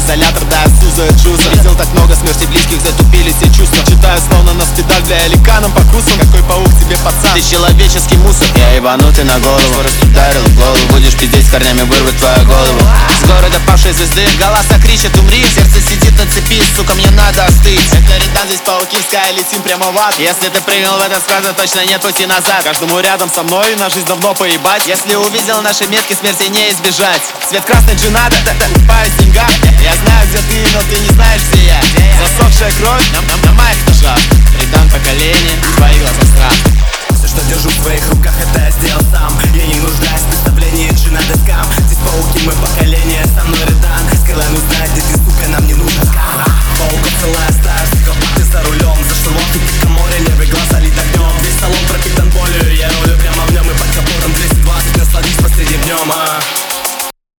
изолятор, да, Суза Джуза. Видел так много смерти близких, затупили все чувства. Читаю словно на спидах, бля, ликаном покусал. Какой паук тебе, пацан, ты человеческий мусор. Я ебанутый на голову, скорость ударил в голову. Будешь пиздеть, с корнями вырвать твою голову. С города павшей звезды голоса кричат: умри. Сердце сидит на цепи, сука, мне надо остыть. Это Редан, здесь паукинская, летим прямо в ад. Если ты прыгнул в этот сквад, точно нет пути назад. Каждому рядом со мной на жизнь давно поебать. Если увидел наши метки, смерти не избежать. Цвет красный джинада, купаюсь в деньгах. Я знаю, где ты, но ты не знаешь, где я. Засохшая кровь на моих ножах. Редан поколение, твои глаза страх. Все, что держу в своих руках, это я сделал сам. Я не нуждаюсь в представлении, джинада скам. Здесь пауки, мы поколение, со мной Редан. Скайлайн узнает, где ты